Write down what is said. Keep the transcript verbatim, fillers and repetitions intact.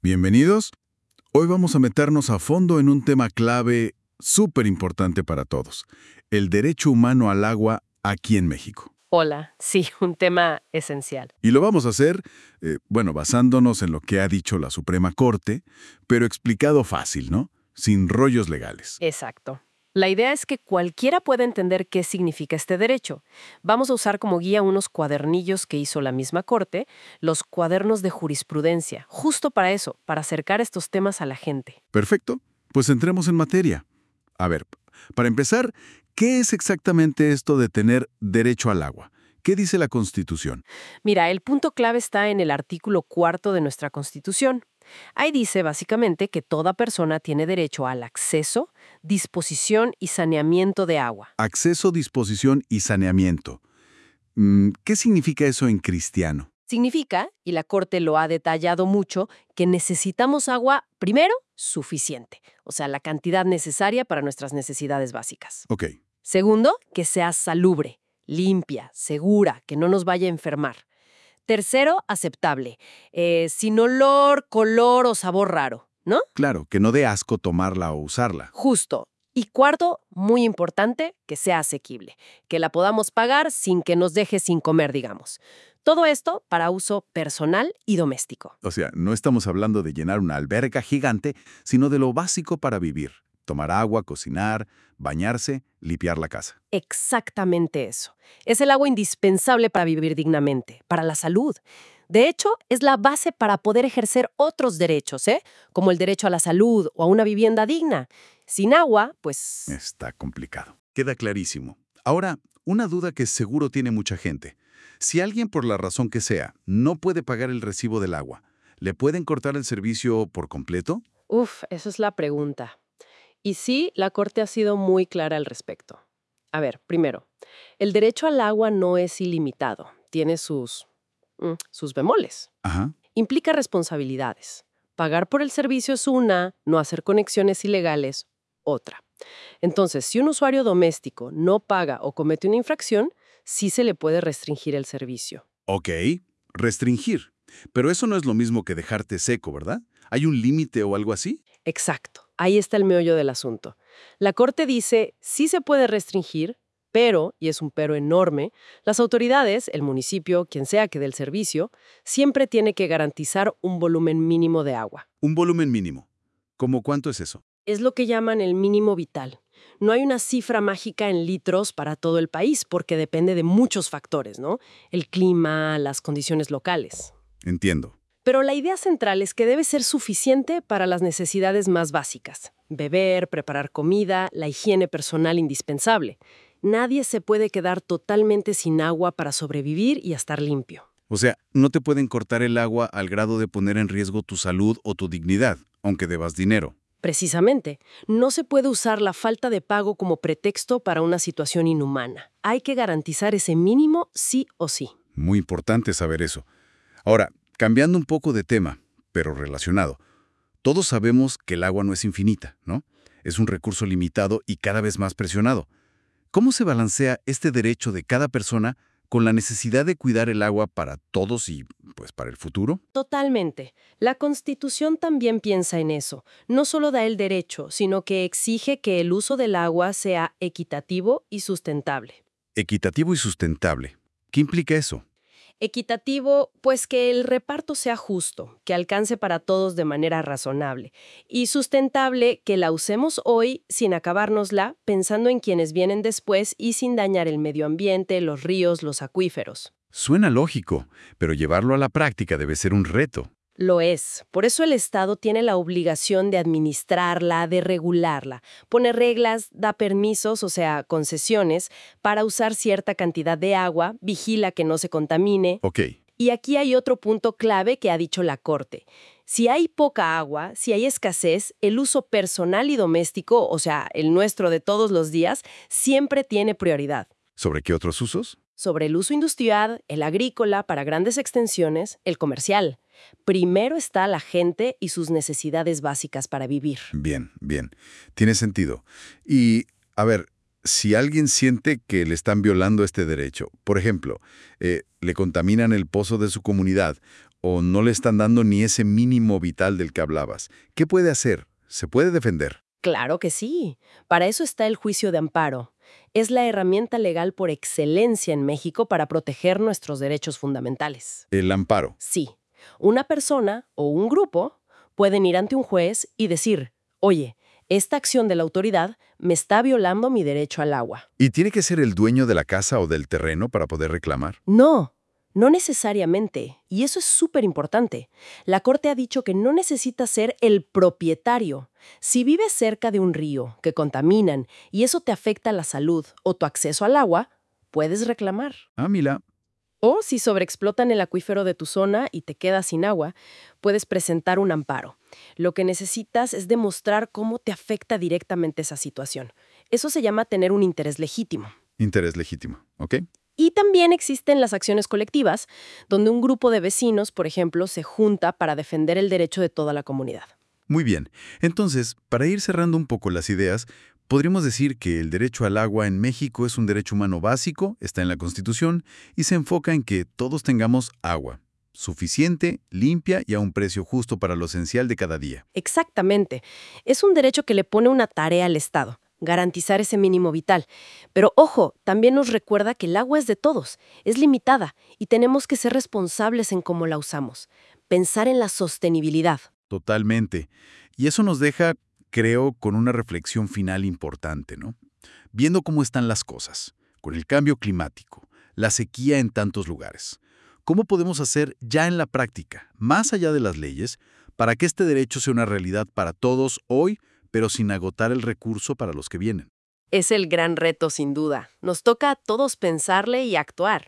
Bienvenidos. Hoy vamos a meternos a fondo en un tema clave súper importante para todos, el derecho humano al agua aquí en México. Hola, sí, un tema esencial. Y lo vamos a hacer, eh, bueno, basándonos en lo que ha dicho la Suprema Corte, pero explicado fácil, ¿no? Sin rollos legales. Exacto. La idea es que cualquiera pueda entender qué significa este derecho. Vamos a usar como guía unos cuadernillos que hizo la misma Corte, los cuadernos de jurisprudencia, justo para eso, para acercar estos temas a la gente. Perfecto, pues entremos en materia. A ver, para empezar, ¿qué es exactamente esto de tener derecho al agua? ¿Qué dice la Constitución? Mira, el punto clave está en el artículo cuarto de nuestra Constitución. Ahí dice básicamente que toda persona tiene derecho al acceso, disposición y saneamiento de agua. Acceso, disposición y saneamiento. Mm, ¿Qué significa eso en cristiano? Significa, y la Corte lo ha detallado mucho, que necesitamos agua, primero, suficiente, o sea, la cantidad necesaria para nuestras necesidades básicas. Ok, Segundo, que sea salubre, limpia, segura, que no nos vaya a enfermar. Tercero, aceptable, eh, sin olor, color o sabor raro, ¿no? claro, que no dé asco tomarla o usarla. Justo. Y cuarto, muy importante, que sea asequible, que la podamos pagar sin que nos deje sin comer, digamos. Todo esto para uso personal y doméstico. O sea, no estamos hablando de llenar una alberca gigante, sino de lo básico para vivir. Tomar agua, cocinar, bañarse, limpiar la casa. Exactamente eso. Es el agua indispensable para vivir dignamente, para la salud. De hecho, es la base para poder ejercer otros derechos, ¿eh? Como el derecho a la salud o a una vivienda digna. Sin agua, pues... Está complicado. Queda clarísimo. Ahora, una duda que seguro tiene mucha gente. Si alguien, por la razón que sea, no puede pagar el recibo del agua, ¿le pueden cortar el servicio por completo? Uf, esa es la pregunta. Y sí, la Corte ha sido muy clara al respecto. A ver, primero, el derecho al agua no es ilimitado. Tiene sus, mm, sus bemoles. Ajá. Implica responsabilidades. Pagar por el servicio es una, no hacer conexiones ilegales, otra. Entonces, si un usuario doméstico no paga o comete una infracción, sí se le puede restringir el servicio. Ok, restringir. Pero eso no es lo mismo que dejarte seco, ¿verdad? ¿Hay un límite o algo así? Exacto. Ahí está el meollo del asunto. La Corte dice, sí se puede restringir, pero, y es un pero enorme, las autoridades, el municipio, quien sea que dé el servicio, siempre tiene que garantizar un volumen mínimo de agua. Un volumen mínimo. ¿Cómo cuánto es eso? Es lo que llaman el mínimo vital. No hay una cifra mágica en litros para todo el país porque depende de muchos factores, ¿no? El clima, las condiciones locales. Entiendo. Pero la idea central es que debe ser suficiente para las necesidades más básicas. Beber, preparar comida, la higiene personal indispensable. Nadie se puede quedar totalmente sin agua para sobrevivir y estar limpio. O sea, no te pueden cortar el agua al grado de poner en riesgo tu salud o tu dignidad, aunque debas dinero. Precisamente, no se puede usar la falta de pago como pretexto para una situación inhumana. Hay que garantizar ese mínimo sí o sí. Muy importante saber eso. Ahora, cambiando un poco de tema, pero relacionado. Todos sabemos que el agua no es infinita, ¿no? Es un recurso limitado y cada vez más presionado. ¿Cómo se balancea este derecho de cada persona con la necesidad de cuidar el agua para todos y, pues, para el futuro? Totalmente. La Constitución también piensa en eso. No solo da el derecho, sino que exige que el uso del agua sea equitativo y sustentable. Equitativo y sustentable. ¿Qué implica eso? Equitativo, pues que el reparto sea justo, que alcance para todos de manera razonable. Y sustentable, que la usemos hoy sin acabárnosla, pensando en quienes vienen después y sin dañar el medio ambiente, los ríos, los acuíferos. Suena lógico, pero llevarlo a la práctica debe ser un reto. Lo es. Por eso el Estado tiene la obligación de administrarla, de regularla, pone reglas, da permisos, o sea, concesiones, para usar cierta cantidad de agua, vigila que no se contamine. Ok, Y aquí hay otro punto clave que ha dicho la Corte. Si hay poca agua, si hay escasez, el uso personal y doméstico, o sea, el nuestro de todos los días, siempre tiene prioridad. ¿sobre qué otros usos? Sobre el uso industrial, el agrícola para grandes extensiones, el comercial. Primero está la gente y sus necesidades básicas para vivir. Bien, bien. Tiene sentido. Y, a ver, si alguien siente que le están violando este derecho, por ejemplo, eh, le contaminan el pozo de su comunidad o no le están dando ni ese mínimo vital del que hablabas. ¿Qué puede hacer? ¿Se puede defender? Claro que sí. Para eso está el juicio de amparo. Es la herramienta legal por excelencia en México para proteger nuestros derechos fundamentales. El amparo. Sí, una persona o un grupo pueden ir ante un juez y decir, oye, esta acción de la autoridad me está violando mi derecho al agua. ¿Y tiene que ser el dueño de la casa o del terreno para poder reclamar? No, no necesariamente. Y eso es súper importante. La Corte ha dicho que no necesita ser el propietario. Si vives cerca de un río que contaminan y eso te afecta la salud o tu acceso al agua, puedes reclamar. Ah, mira. O si sobreexplotan el acuífero de tu zona y te quedas sin agua, puedes presentar un amparo. Lo que necesitas es demostrar cómo te afecta directamente esa situación. Eso se llama tener un interés legítimo. Interés legítimo, ¿ok? Y también existen las acciones colectivas, donde un grupo de vecinos, por ejemplo, se junta para defender el derecho de toda la comunidad. Muy bien. Entonces, para ir cerrando un poco las ideas, podríamos decir que el derecho al agua en México es un derecho humano básico, está en la Constitución, y se enfoca en que todos tengamos agua, suficiente, limpia y a un precio justo para lo esencial de cada día. Exactamente. Es un derecho que le pone una tarea al Estado, garantizar ese mínimo vital. Pero ojo, también nos recuerda que el agua es de todos, es limitada, y tenemos que ser responsables en cómo la usamos. Pensar en la sostenibilidad. Totalmente. Y eso nos deja, creo, con una reflexión final importante, ¿no? Viendo cómo están las cosas, con el cambio climático, la sequía en tantos lugares. ¿Cómo podemos hacer ya en la práctica, más allá de las leyes, para que este derecho sea una realidad para todos hoy, pero sin agotar el recurso para los que vienen? Es el gran reto, sin duda. Nos toca a todos pensarle y actuar.